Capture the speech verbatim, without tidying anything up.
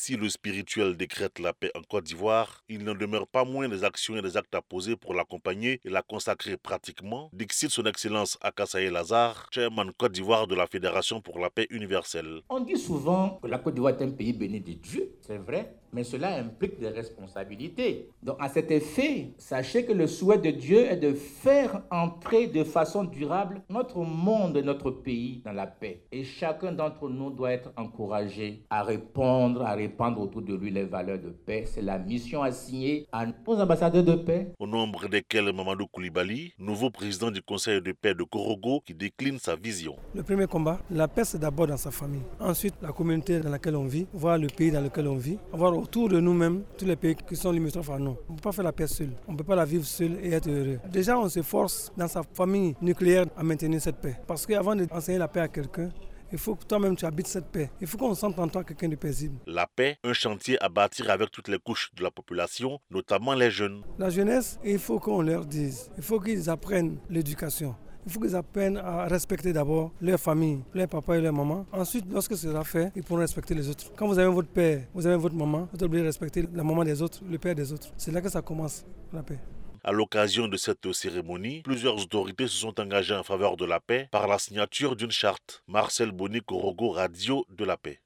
Si le spirituel décrète la paix en Côte d'Ivoire, il n'en demeure pas moins des actions et des actes à poser pour l'accompagner et la consacrer pratiquement, dixit son Excellence Akasaye Lazare, chairman Côte d'Ivoire de la Fédération pour la paix universelle. On dit souvent que la Côte d'Ivoire est un pays béni de Dieu, c'est vrai, mais cela implique des responsabilités. Donc à cet effet, sachez que le souhait de Dieu est de faire entrer de façon durable notre monde et notre pays dans la paix. Et chacun d'entre nous doit être encouragé à répondre, à répandre autour de lui les valeurs de paix. C'est la mission assignée à nos ambassadeurs de paix. Au nombre desquels Mamadou Koulibaly, nouveau président du Conseil de paix de Korogo, qui décline sa vision. Le premier combat, la paix c'est d'abord dans sa famille. Ensuite, la communauté dans laquelle on vit, voir le pays dans lequel on vit, voir autour de nous-mêmes tous les pays qui sont limitrophes à nous. On ne peut pas faire la paix seul, on ne peut pas la vivre seul et être heureux. Déjà, on s'efforce dans sa famille nucléaire à maintenir cette paix. Parce qu'avant d'enseigner la paix à quelqu'un, il faut que toi-même tu habites cette paix. Il faut qu'on sente en toi quelqu'un de paisible. La paix, un chantier à bâtir avec toutes les couches de la population, notamment les jeunes. La jeunesse, il faut qu'on leur dise, il faut qu'ils apprennent l'éducation. Il faut qu'ils apprennent à respecter d'abord leur famille, leur papa et leur maman. Ensuite, lorsque ce sera fait, ils pourront respecter les autres. Quand vous avez votre père, vous avez votre maman, vous devez respecter la maman des autres, le père des autres. C'est là que ça commence, la paix. À l'occasion de cette cérémonie, plusieurs autorités se sont engagées en faveur de la paix par la signature d'une charte. Marcel Boni Korogo, Radio de la Paix.